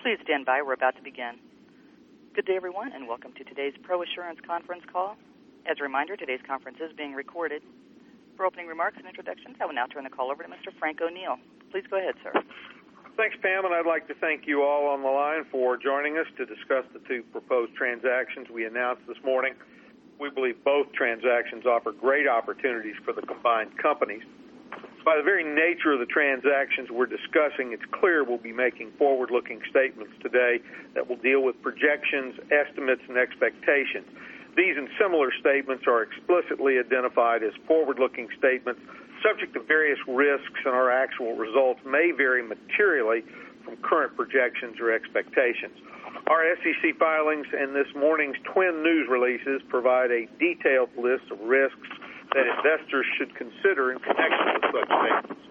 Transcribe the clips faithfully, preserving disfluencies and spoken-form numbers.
Please stand by. We're about to begin. Good day, everyone, and welcome to today's ProAssurance conference call. As a reminder, today's conference is being recorded. For opening remarks and introductions, I will now turn the call over to Mister Frank O'Neill. Please go ahead, sir. Thanks, Pam, and I'd like to thank you all on the line for joining us to discuss the two proposed transactions we announced this morning. We believe both transactions offer great opportunities for the combined companies. By the very nature of the transactions we're discussing, it's clear we'll be making forward-looking statements today that will deal with projections, estimates, and expectations. These and similar statements are explicitly identified as forward-looking statements subject to various risks, and our actual results may vary materially from current projections or expectations. Our S E C filings and this morning's twin news releases provide a detailed list of risks that investors should consider in connection with such statements.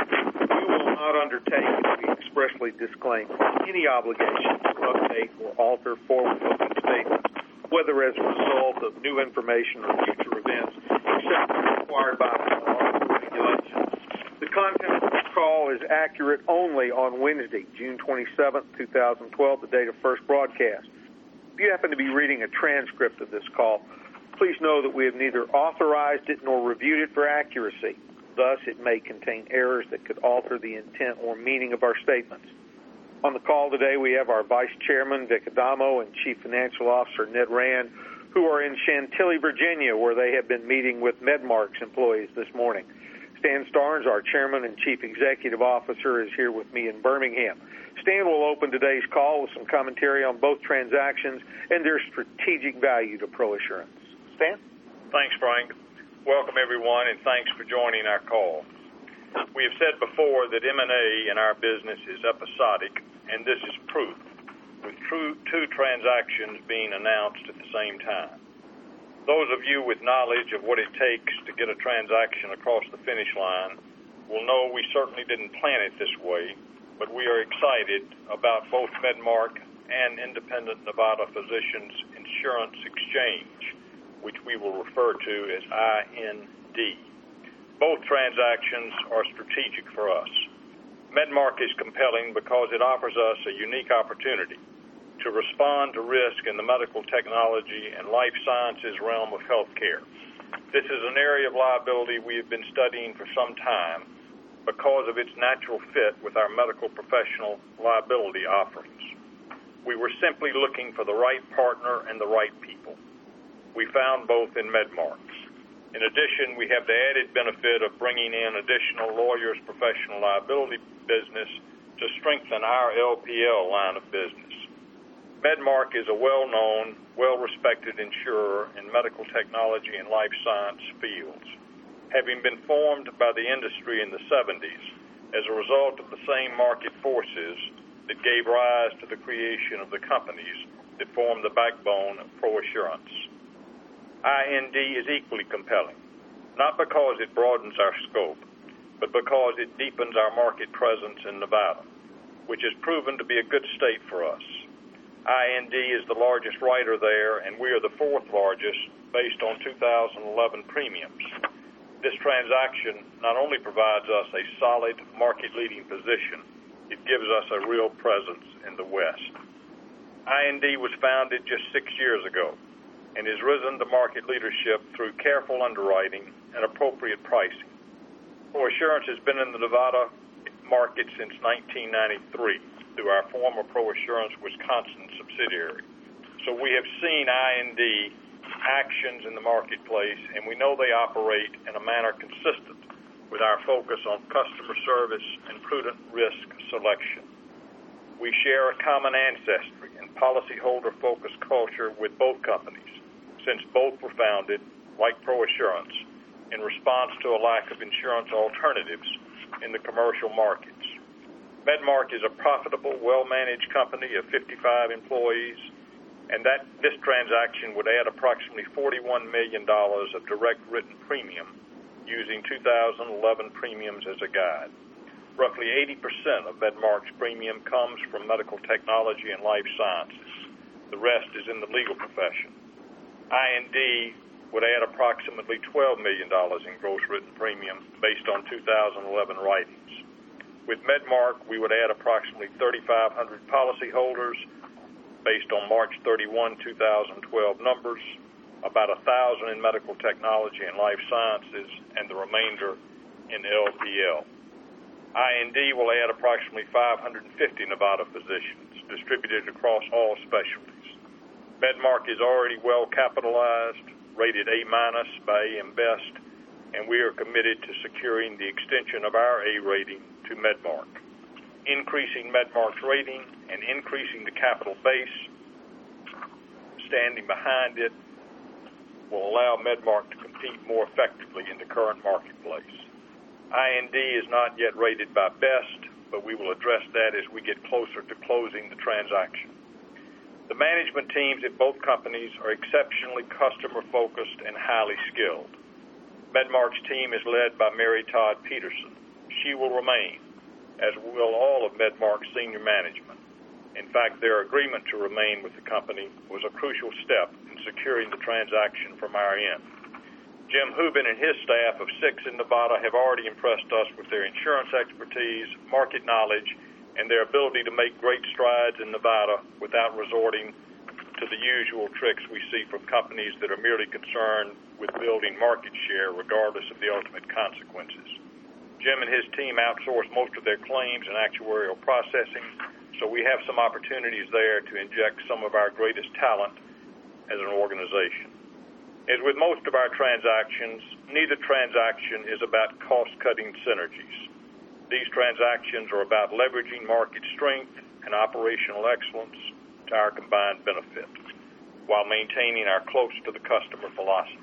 We will not undertake, and we expressly disclaim any obligation to update or alter forward-looking statements, whether as a result of new information or future events, except as required by law or regulations. The content of this call is accurate only on Wednesday, June twenty-seventh, two thousand twelve, the date of first broadcast. If you happen to be reading a transcript of this call, please know that we have neither authorized it nor reviewed it for accuracy. Thus, it may contain errors that could alter the intent or meaning of our statements. On the call today, we have our Vice Chairman, Vic Adamo, and Chief Financial Officer, Ned Rand, who are in Chantilly, Virginia, where they have been meeting with Medmark's employees this morning. Stan Starnes, our Chairman and Chief Executive Officer, is here with me in Birmingham. Stan will open today's call with some commentary on both transactions and their strategic value to ProAssurance. Stan? Thanks, Frank. Welcome, everyone, and thanks for joining our call. We have said before that M and A in our business is episodic, and this is proof, with true, two transactions being announced at the same time. Those of you with knowledge of what it takes to get a transaction across the finish line will know we certainly didn't plan it this way, but we are excited about both Medmark and Independent Nevada Physicians Insurance Exchange, which we will refer to as I N D. Both transactions are strategic for us. Medmark is compelling because it offers us a unique opportunity to respond to risk in the medical technology and life sciences realm of healthcare. This is an area of liability we have been studying for some time because of its natural fit with our medical professional liability offerings. We were simply looking for the right partner and the right people. We found both in Medmark. In addition, we have the added benefit of bringing in additional lawyers' professional liability business to strengthen our L P L line of business. Medmark is a well-known, well-respected insurer in medical technology and life science fields, having been formed by the industry in the seventies as a result of the same market forces that gave rise to the creation of the companies that form the backbone of ProAssurance. I N D is equally compelling, not because it broadens our scope, but because it deepens our market presence in Nevada, which has proven to be a good state for us. I N D is the largest writer there, and we are the fourth largest based on two thousand eleven premiums. This transaction not only provides us a solid market-leading position, it gives us a real presence in the West. I N D was founded just six years ago and has risen to market leadership through careful underwriting and appropriate pricing. ProAssurance has been in the Nevada market since nineteen ninety-three through our former ProAssurance Wisconsin subsidiary. So we have seen I N D actions in the marketplace, and we know they operate in a manner consistent with our focus on customer service and prudent risk selection. We share a common ancestry and policyholder-focused culture with both companies, since both were founded, like ProAssurance, in response to a lack of insurance alternatives in the commercial markets. Medmark is a profitable, well-managed company of fifty-five employees, and that this transaction would add approximately forty-one million dollars of direct written premium using two thousand eleven premiums as a guide. Roughly eighty percent of Medmark's premium comes from medical technology and life sciences. The rest is in the legal profession. I N D would add approximately twelve million dollars in gross written premium based on two thousand eleven writings. With Medmark, we would add approximately thirty-five hundred policyholders based on March thirty-first, two thousand twelve numbers, about one thousand in medical technology and life sciences, and the remainder in L P L. I N D will add approximately five hundred fifty Nevada physicians distributed across all specialties. Medmark is already well capitalized, rated A-minus by A M Best, and we are committed to securing the extension of our A rating to Medmark. Increasing Medmark's rating and increasing the capital base standing behind it will allow Medmark to compete more effectively in the current marketplace. I N D is not yet rated by Best, but we will address that as we get closer to closing the transaction. The management teams at both companies are exceptionally customer-focused and highly skilled. Medmark's team is led by Mary Todd Peterson. She will remain, as will all of Medmark's senior management. In fact, their agreement to remain with the company was a crucial step in securing the transaction from our end. Jim Hubin and his staff of six in Nevada have already impressed us with their insurance expertise, market knowledge, and their ability to make great strides in Nevada without resorting to the usual tricks we see from companies that are merely concerned with building market share regardless of the ultimate consequences. Jim and his team outsource most of their claims and actuarial processing, so we have some opportunities there to inject some of our greatest talent as an organization. As with most of our transactions, neither transaction is about cost-cutting synergies. These transactions are about leveraging market strength and operational excellence to our combined benefit, while maintaining our close-to-the-customer philosophy.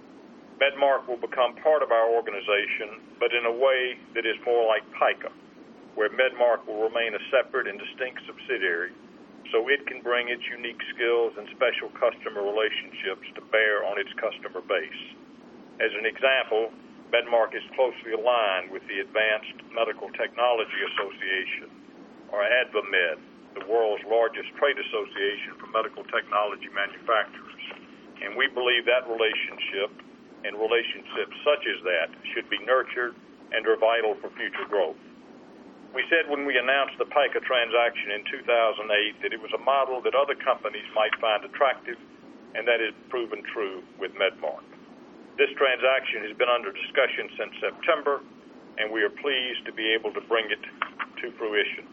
Medmark will become part of our organization, but in a way that is more like PICA, where Medmark will remain a separate and distinct subsidiary, so it can bring its unique skills and special customer relationships to bear on its customer base. As an example, Medmark is closely aligned with the Advanced Medical Technology Association, or AdvaMed, the world's largest trade association for medical technology manufacturers. And we believe that relationship and relationships such as that should be nurtured and are vital for future growth. We said when we announced the PICA transaction in two thousand eight that it was a model that other companies might find attractive, and that has proven true with Medmark. This transaction has been under discussion since September, and we are pleased to be able to bring it to fruition.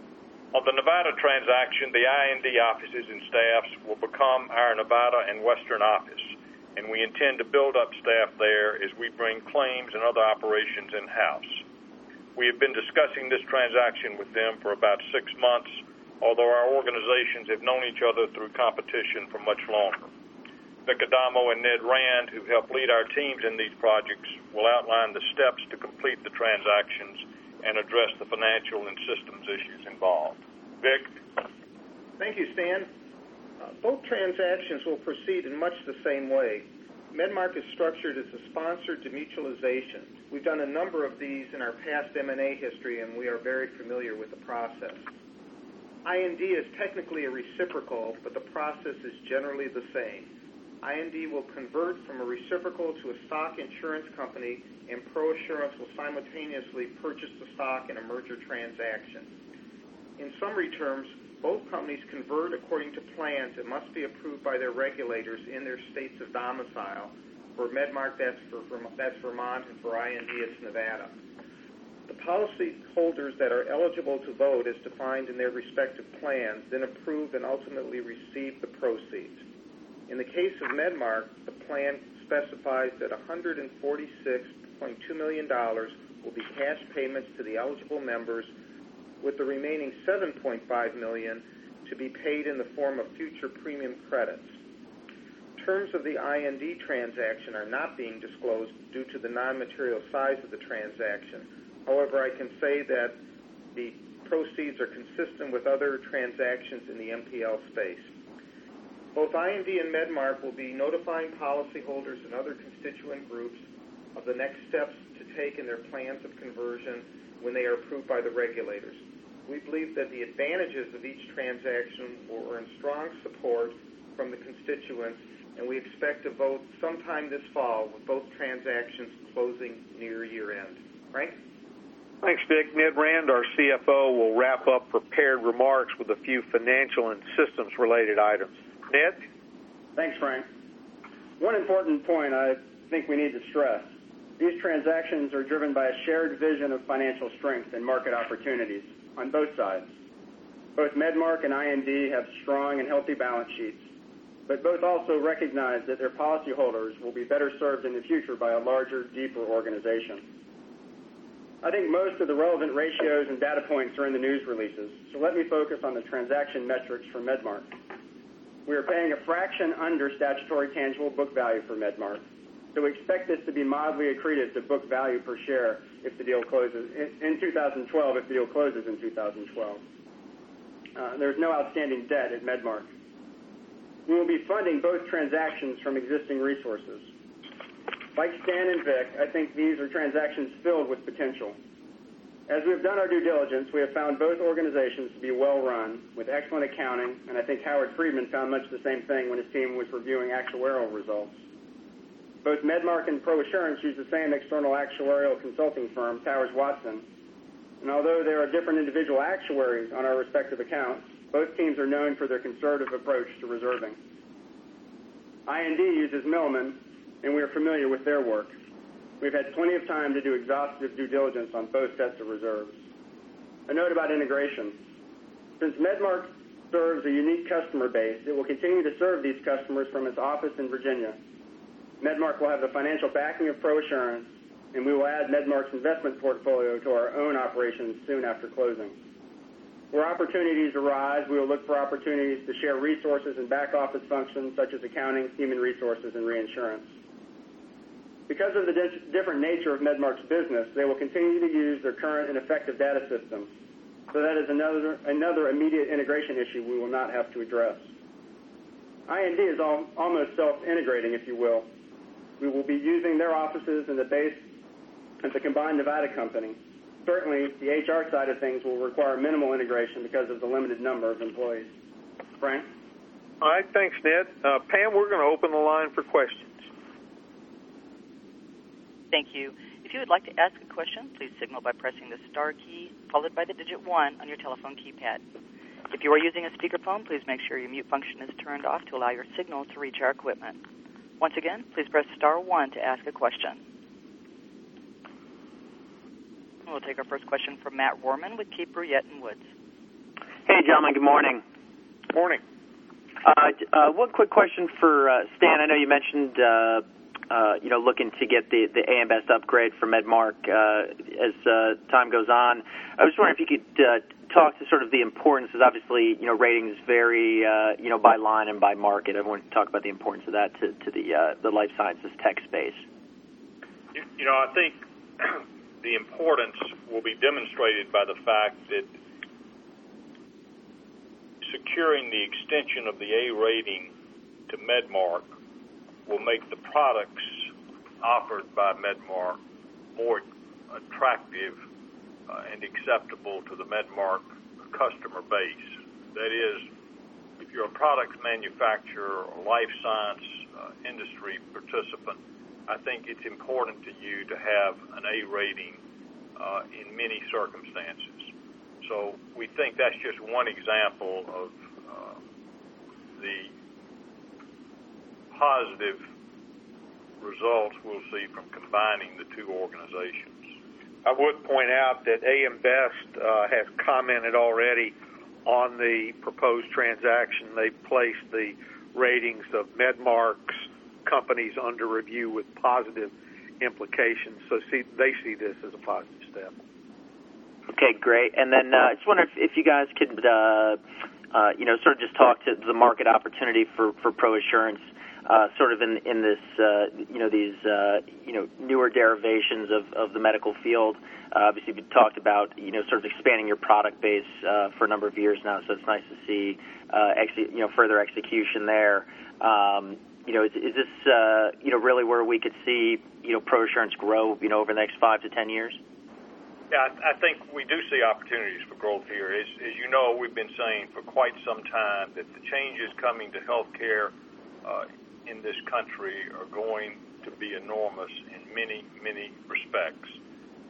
On the Nevada transaction, the I N D offices and staffs will become our Nevada and Western office, and we intend to build up staff there as we bring claims and other operations in-house. We have been discussing this transaction with them for about six months, although our organizations have known each other through competition for much longer. Vic Adamo and Ned Rand, who help lead our teams in these projects, will outline the steps to complete the transactions and address the financial and systems issues involved. Vic? Thank you, Stan. Uh, both transactions will proceed in much the same way. Medmark is structured as a sponsored demutualization. We've done a number of these in our past M and A history, and we are very familiar with the process. I N D is technically a reciprocal, but the process is generally the same. I N D will convert from a reciprocal to a stock insurance company, and ProAssurance will simultaneously purchase the stock in a merger transaction. In summary terms, both companies convert according to plans that must be approved by their regulators in their states of domicile. For Medmark, that's, for, that's Vermont, and for I N D, it's Nevada. The policyholders that are eligible to vote as defined in their respective plans then approve and ultimately receive the proceeds. In the case of Medmark, the plan specifies that one hundred forty-six point two million dollars will be cash payments to the eligible members, with the remaining seven point five million dollars to be paid in the form of future premium credits. Terms of the I N D transaction are not being disclosed due to the non-material size of the transaction. However, I can say that the proceeds are consistent with other transactions in the M P L space. Both I N D and Medmark will be notifying policyholders and other constituent groups of the next steps to take in their plans of conversion when they are approved by the regulators. We believe that the advantages of each transaction will earn strong support from the constituents, and we expect to vote sometime this fall with both transactions closing near year-end. Frank? Thanks, Dick. Ned Rand, our C F O, will wrap up prepared remarks with a few financial and systems-related items. Ned? Thanks, Frank. One important point I think we need to stress. These transactions are driven by a shared vision of financial strength and market opportunities on both sides. Both Medmark and I N D have strong and healthy balance sheets, but both also recognize that their policyholders will be better served in the future by a larger, deeper organization. I think most of the relevant ratios and data points are in the news releases, so let me focus on the transaction metrics for Medmark. We are paying a fraction under statutory tangible book value for Medmark, so we expect this to be mildly accretive to book value per share if the deal closes in two thousand twelve, if the deal closes in two thousand twelve. Uh, there's no outstanding debt at Medmark. We will be funding both transactions from existing resources. Like Stan and Vic, I think these are transactions filled with potential. As we've done our due diligence, we have found both organizations to be well-run, with excellent accounting, and I think Howard Friedman found much the same thing when his team was reviewing actuarial results. Both Medmark and ProAssurance use the same external actuarial consulting firm, Towers Watson, and although there are different individual actuaries on our respective accounts, both teams are known for their conservative approach to reserving. I N D uses Milliman, and we are familiar with their work. We've had plenty of time to do exhaustive due diligence on both sets of reserves. A note about integration. Since Medmark serves a unique customer base, it will continue to serve these customers from its office in Virginia. Medmark will have the financial backing of ProAssurance, and we will add Medmark's investment portfolio to our own operations soon after closing. Where opportunities arise, we will look for opportunities to share resources and back office functions such as accounting, human resources, and reinsurance. Because of the di- different nature of Medmark's business, they will continue to use their current and effective data systems. So that is another, another immediate integration issue we will not have to address. I N D is all, almost self-integrating, if you will. We will be using their offices in the base of the combined Nevada company. Certainly, the H R side of things will require minimal integration because of the limited number of employees. Frank? All right, thanks, Ned. Uh, Pam, we're going to open the line for questions. Thank you. If you would like to ask a question, please signal by pressing the star key followed by the digit one on your telephone keypad. If you are using a speakerphone, please make sure your mute function is turned off to allow your signal to reach our equipment. Once again, please press star one to ask a question. We'll take our first question from Matt Rohrman with Keefe, Bruyette and Woods. Hey, gentlemen. Good morning. Morning. Uh, uh, one quick question for uh, Stan. I know you mentioned, uh, uh, you know, looking to get the, the A M Best upgrade for Medmark uh, as uh, time goes on. I was wondering if you could uh, talk to sort of the importance, because obviously, you know, ratings vary, uh, you know, by line and by market. I want to talk about the importance of that to, to the uh, the life sciences tech space. You, you know, I think the importance will be demonstrated by the fact that securing the extension of the A rating to Medmark will make the products offered by Medmark more attractive uh, and acceptable to the Medmark customer base. That is, if you're a products manufacturer or life science uh, industry participant, I think it's important to you to have an A rating uh, in many circumstances. So we think that's just one example of uh, the positive results we'll see from combining the two organizations. I would point out that A M Best uh, has commented already on the proposed transaction. They placed the ratings of Medmark's companies under review with positive implications. So see, they see this as a positive step. Okay, great. And then uh, I just wonder if, if you guys could, uh, uh, you know, sort of just talk to the market opportunity for, for ProAssurance, uh, sort of in in this, uh, you know, these, uh, you know, newer derivations of, of the medical field. Uh, obviously, we talked about, you know, sort of expanding your product base uh, for a number of years now, so it's nice to see, uh, ex- you know, further execution there. Um, you know, is, is this, uh, you know, really where we could see, you know, ProAssurance grow, you know, over the next five to ten years? Yeah, I, I think we do see opportunities for growth here. As, as you know, we've been saying for quite some time that the changes coming to health care uh, in this country are going to be enormous in many, many respects.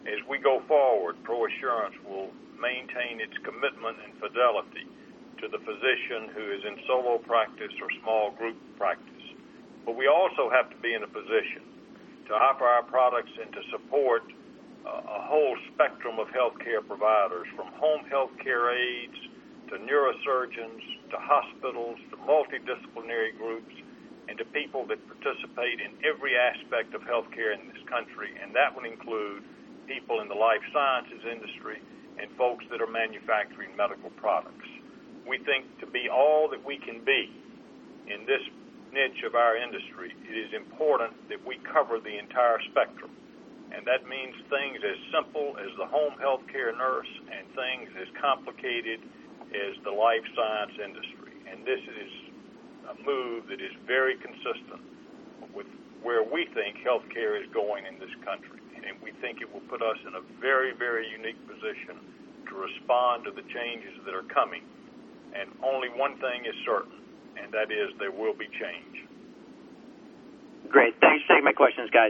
As we go forward, ProAssurance will maintain its commitment and fidelity to the physician who is in solo practice or small group practice. But we also have to be in a position to offer our products and to support uh, a whole spectrum of healthcare providers, from home healthcare aides to neurosurgeons to hospitals to multidisciplinary groups and to people that participate in every aspect of healthcare in this country, and that would include people in the life sciences industry and folks that are manufacturing medical products. We think to be all that we can be in this niche of our industry, it is important that we cover the entire spectrum. And that means things as simple as the home health care nurse and things as complicated as the life science industry. And this is a move that is very consistent with where we think healthcare is going in this country. And we think it will put us in a very, very unique position to respond to the changes that are coming. And only one thing is certain, and that is there will be change. Great. Thanks for taking my questions, guys.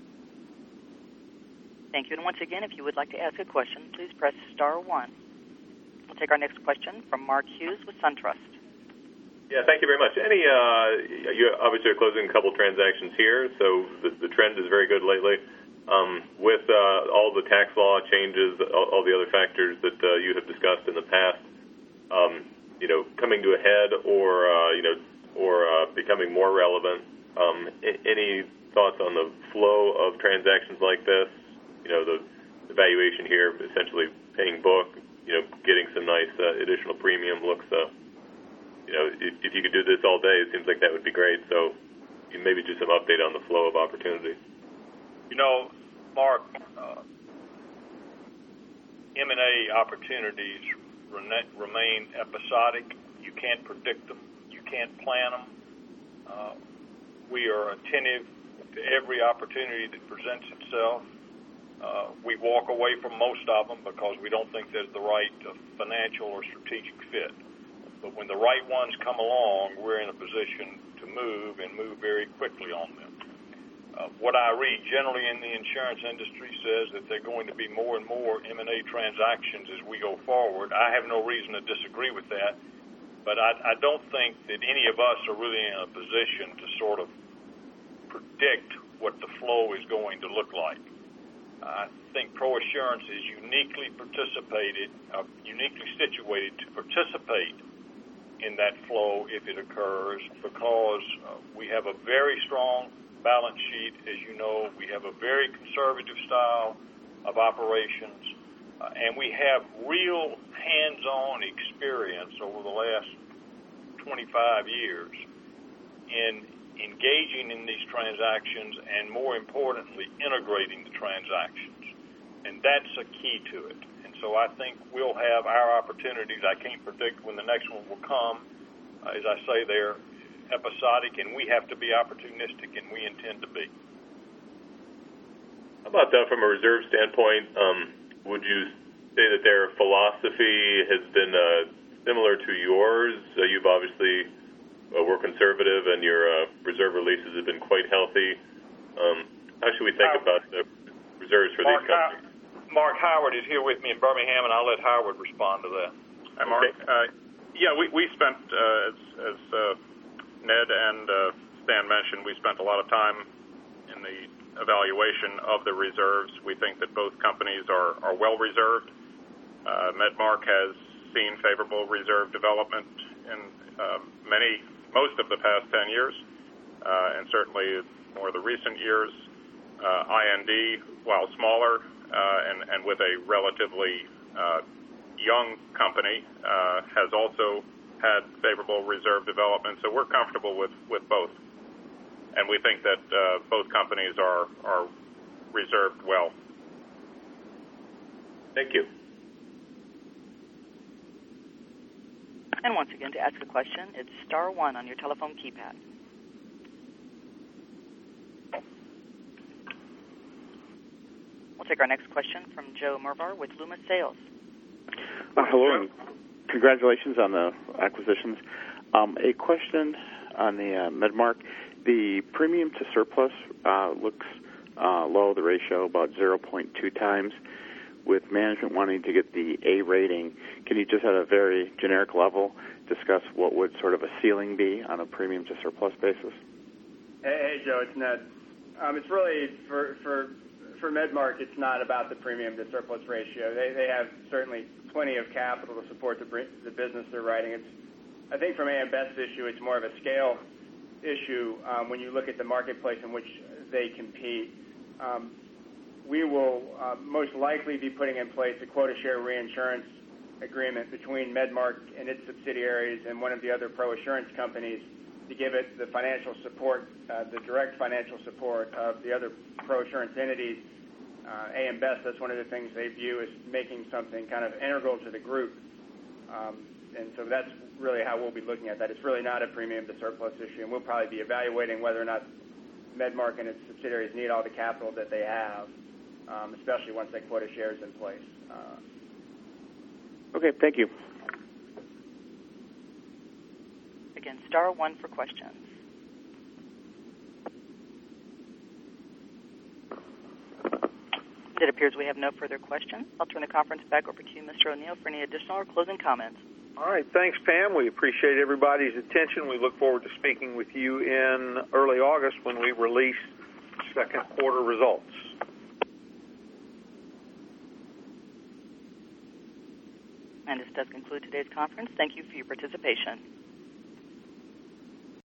Thank you. And once again, if you would like to ask a question, please press star one. We'll take our next question from Mark Hughes with SunTrust. Yeah, thank you very much. Any, uh, you obviously are closing a couple transactions here, so the, the trend is very good lately. Um, with uh, all the tax law changes, all, all the other factors that uh, you have discussed in the past, um, you know, coming to a head or, uh, you know, or uh, becoming more relevant, um, I- any thoughts on the flow of transactions like this? You know, the, the valuation here, essentially paying book, you know, getting some nice uh, additional premium looks, uh, you know, if, if you could do this all day, it seems like that would be great. So maybe just some update on the flow of opportunity. You know, Mark, uh, M and A opportunities remain episodic. You can't predict them. You can't plan them. Uh, we are attentive to every opportunity that presents itself. Uh, we walk away from most of them because we don't think there's the right uh, financial or strategic fit. But when the right ones come along, we're in a position to move and move very quickly on them. Uh, what I read generally in the insurance industry says that there are going to be more and more M and A transactions as we go forward. I have no reason to disagree with that, but I, I don't think that any of us are really in a position to sort of predict what the flow is going to look like. I think ProAssurance is uniquely participated, uh, uniquely situated to participate in that flow if it occurs because uh, we have a very strong balance sheet. As you know, we have a very conservative style of operations, uh, and we have real hands-on experience over the last twenty-five years in engaging in these transactions and, more importantly, integrating the transactions. And that's a key to it. And so I think we'll have our opportunities. I can't predict when the next one will come. Uh, as I say, they're episodic, and we have to be opportunistic, and we intend to be. How about uh, from a reserve standpoint, um, would you say that their philosophy has been uh, similar to yours? Uh, you've obviously uh, were conservative, and your uh, reserve releases have been quite healthy. Um, how should we think uh, about the reserves for Mark these companies? How- Mark Howard is here with me in Birmingham, and I'll let Howard respond to that. Hi, Mark. Okay. Uh, yeah, we, we spent, uh, as, as uh, Ned and uh, Stan mentioned, we spent a lot of time in the evaluation of the reserves. We think that both companies are, are well reserved. Uh, Medmark has seen favorable reserve development in uh, many, most of the past ten years, uh, and certainly more the recent years. Uh, I N D, while smaller uh, and, and with a relatively uh, young company, uh, has also had favorable reserve development, so we're comfortable with, with both. And we think that uh, both companies are, are reserved well. Thank you. And once again, to ask a question, it's star one on your telephone keypad. We'll take our next question from Joe Mervar with Loomis Sales. Uh, hello, and congratulations on the acquisitions. Um, a question on the uh, Medmark. The premium to surplus uh, looks uh, low, the ratio about zero point two times. With management wanting to get the A rating, can you just at a very generic level discuss what would sort of a ceiling be on a premium to surplus basis? Hey, hey Joe, it's Ned. Um, it's really for for for Medmark. It's not about the premium to surplus ratio. They they have certainly plenty of capital to support the the business they're writing. It's I think from A M Best's issue, it's more of a scale issue um, when you look at the marketplace in which they compete. Um, we will uh, most likely be putting in place a quota share reinsurance agreement between Medmark and its subsidiaries and one of the other pro-assurance companies to give it the financial support, uh, the direct financial support of the other pro-assurance entities. Uh, A M Best, that's one of the things they view as making something kind of integral to the group. Um, and so that's really how we'll be looking at that. It's really not a premium to surplus issue, and we'll probably be evaluating whether or not Medmark and its subsidiaries need all the capital that they have, um, especially once that quota share is in place. Uh, okay, thank you. Again, star one for questions. It appears we have no further questions. I'll turn the conference back over to you, Mister O'Neill, for any additional or closing comments. All right. Thanks, Pam. We appreciate everybody's attention. We look forward to speaking with you in early August when we release second quarter results. And this does conclude today's conference. Thank you for your participation.